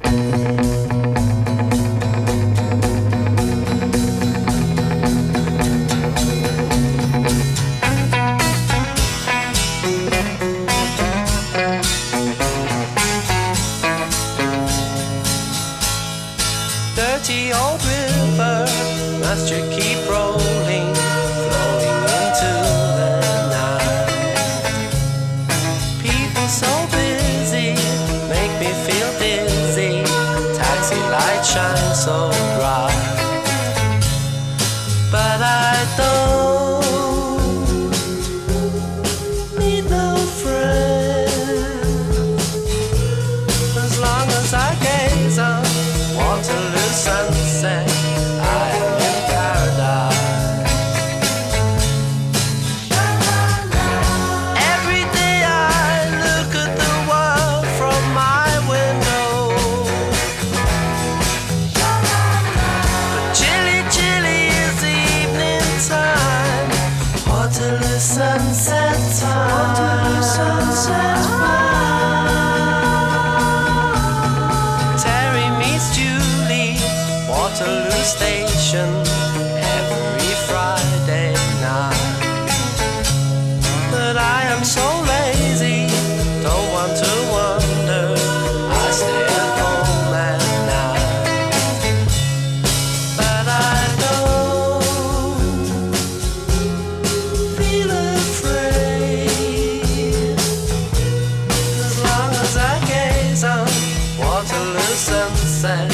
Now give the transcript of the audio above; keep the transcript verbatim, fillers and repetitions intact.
Dirty old river, must you keep rolling, flowing into the night? People so busy, make me feel dizzy. Taxi lights shine so bright, but I don't need no friend as long as I gaze on Waterloo sunset. I am in paradise. Every day I look at the world from my window, but chilly, chilly is the evening time. Waterloo sunset time. Waterloo sunset time. Waterloo Station every Friday night, but I am so lazy, don't want to wander. I stay at home at night, but I don't feel afraid as long as I gaze on Waterloo sunset.